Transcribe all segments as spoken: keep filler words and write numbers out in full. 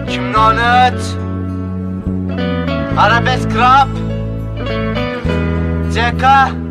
Kimnonet Arabesk rap C K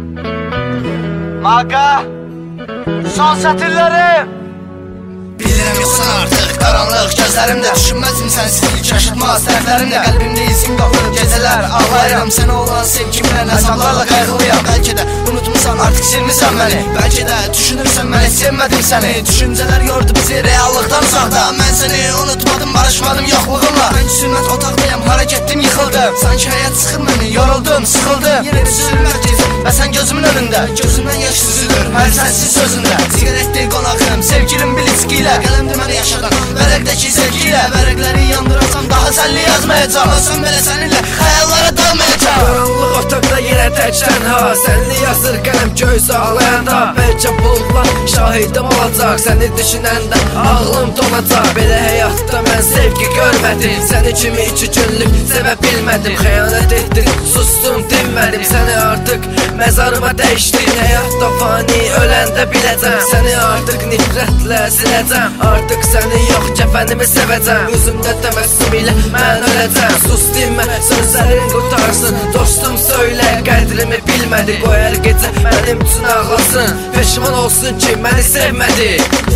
Maga Son satırlarım. Bilirəm yoxsan artıq qaranlıq gözlərimdə, düşünməzim sənsiz yaşatmaz tərəflərimdə. Qəlbimdə izin qalır gecələr ağlayıram, sənə olan sevgimlə əzablarla qayğılıyam. Bəlkə də unutmusan artıq silmisən məni, bəlkə də düşünürsən mən heç sevmədim səni. Düşüncələr yordu bizi reallıqdan uzaqda, mən səni unutmadım, barışmadım yoxluğumla. Mən sünnet otaqdayam, hara getdim yıxıldım, sanki həyat sıxır məni, yoruldum, sıxıldım. Yenə bir sürməkdir və sən gözümün önündə, gözümdən yaş süzülür hər sənsiz sözündə. Sigaretdir qonağım, sevgilim biliski ilə, qələmdir məni yaşadan vərəqdəki sevgilə. Vərəqləri yandırasam daha sənli yazmayacam, olsam belə səninlə xəyallara dalmayacam. Qaranlıq otaqda yenə tək tənha, sənli yazır qələm göz ağlayanda. Bəlkə bulutlar şahidim olacaq, səni düşünəndə ağlım donacaq. Belə həyatda mən sevgi görmədim, səni kimi iki günlük sevə bilmədim. Xəyanət etdim, sustum, dinmədim, səni artıq məzarıma dəyişdin. Həyatda fani, öləndə biləcəm, səni artıq nifrətlə siləcəm. Artıq səni yox, kəfənimi sevəcəm, üzümdə təməssüm ilə mən öləcəm. Sus dinmə, sözlərin qutarsın, dostum söylə, qədrimi bilmədi. Qoy hər gecə mənim üçün ağlasın, peşman olsun ki məni sevmədi.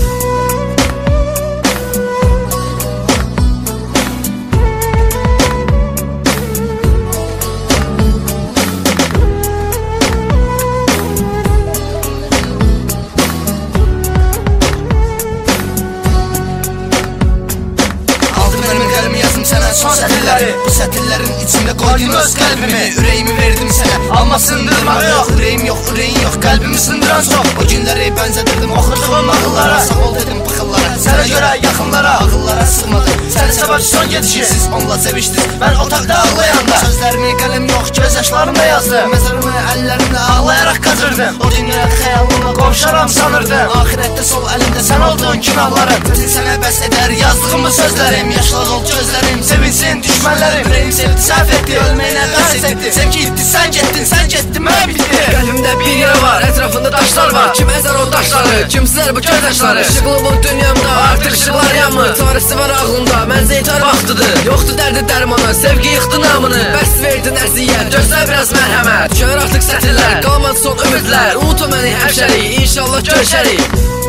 Son sətirləri, bu sətirlərin içində qoydun öz qəlbimi. Ürəyimi verdim sənə, amma sındırmaq yox. Ürəyim yox, ürəyin yox, qəlbimi sındıran çox. O günləri bənzədirdim oxuduğum ağıllara, sağ ol dedim bıxıllara, sənə görə yaxınlara. Ağıllara sığmadım, səni səbəbçi son gedişi. Siz onunla sevişdiniz, mən otaqda ağlayanda. Sözlərimi qələm yox, göz yaşlarımla yazdım, məzarımı əllərimlə ağlayaraq qazırdım. O günlər xəyalımla qovşaram sanırdım, ahirətdə sol əlimdə sən olduğun kimi ağlarım. Sözün sənə bəs edər yazdığım bu sözlərim, yaşlar oldu gözlərim, sevinsin düşmənlərim. Ürəyim sevdi, səhv etdi, ölməyinə bəs etdi. Sevgi itdi, sən getdin, sən getdin, mən bitdi. Qəlbimdə bir yer var, ətrafında daşlar var. Kim əzər o daşları, kimsizlər bu göz yaşları. İşıqlı bu dünyamda, artıq işıqlar yanmır. Çarəsi var ağlımda, mənzə yetar vaxtıdır. Yoxdur dərdi dərmanı, sevgi yıxdı namını. Bəs verdin əziyyət, gözlə biraz mərhəmət. Düşər artıq sətirlər, qalmadı son ümidlər. Unutma məni həmşərik, inşallah görüşərik.